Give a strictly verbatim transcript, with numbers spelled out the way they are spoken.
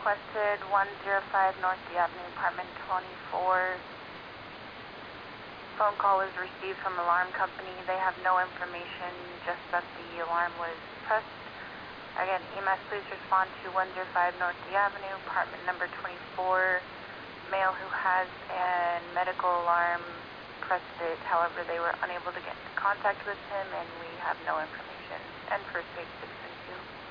requested one oh five North D Avenue, apartment twenty-four. Phone call was received from alarm company. They have no information, just that the alarm was pressed. Again, E M S, please respond to one oh five North D Avenue, apartment number twenty-four. Male who has a medical alarm pressed it. However, they were unable to get into contact with him, and we have no information. And first page six and two.